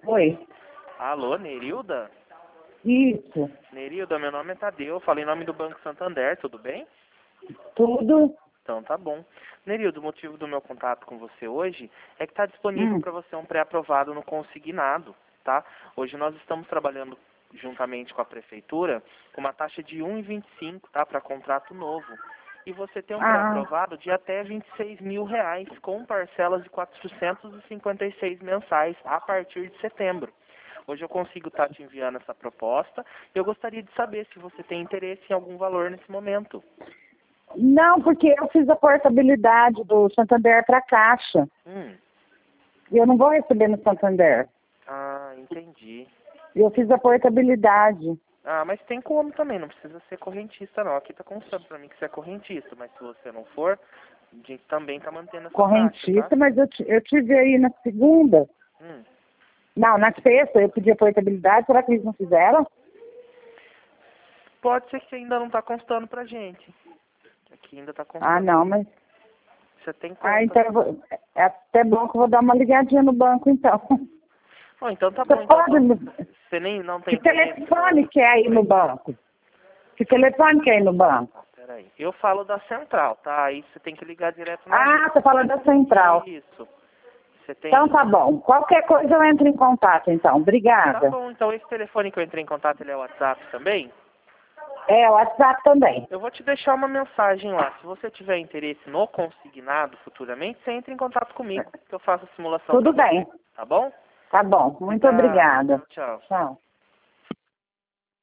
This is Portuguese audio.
Oi. Alô, Nerilda? Isso. Nerilda, meu nome é Tadeu, eu falo em nome do Banco Santander, tudo bem? Tudo? Então tá bom. Nerilda, o motivo do meu contato com você hoje é que está disponível para você um pré-aprovado no consignado, tá? Hoje nós estamos trabalhando juntamente com a prefeitura com uma taxa de 1,25, tá? Para contrato novo. E você tem um pré-aprovado de até R$ 26.000 com parcelas de 456 mensais a partir de setembro. Hoje eu consigo estar te enviando essa proposta e eu gostaria de saber se você tem interesse em algum valor nesse momento. Não, porque eu fiz a portabilidade do Santander para a Caixa. E eu não vou receber no Santander. Ah, entendi. Eu fiz a portabilidade. Ah, mas tem como também, não precisa ser correntista não. Aqui tá constando pra mim que você é correntista, mas se você não for, a gente também tá mantendo essa Correntista, taxa, tá? mas eu tive aí na segunda. Não, na sexta eu pedi a portabilidade. Será que eles não fizeram? Pode ser que ainda não tá constando pra gente. Aqui ainda tá constando. Ah, não, mas... Você tem conta. Ah, então é até bom que eu vou dar uma ligadinha no banco, então. Oh, então tá bom. Você Então, pode... você nem não tem Que telefone que é aí no banco? Que telefone que é aí no banco? Peraí. Eu falo da central, tá? Aí você tem que ligar direto na... Ah, você fala da central. Isso. Você tem... Então tá bom. Qualquer coisa eu entro em contato, então. Obrigada. Tá bom. Então esse telefone que eu entrei em contato, ele é o WhatsApp também? É, o WhatsApp também. Eu vou te deixar uma mensagem lá. Se você tiver interesse no consignado futuramente, você entra em contato comigo, que eu faço a simulação. Tudo bem. Tá bom? Tá bom. Muito obrigada. Tchau. Tchau.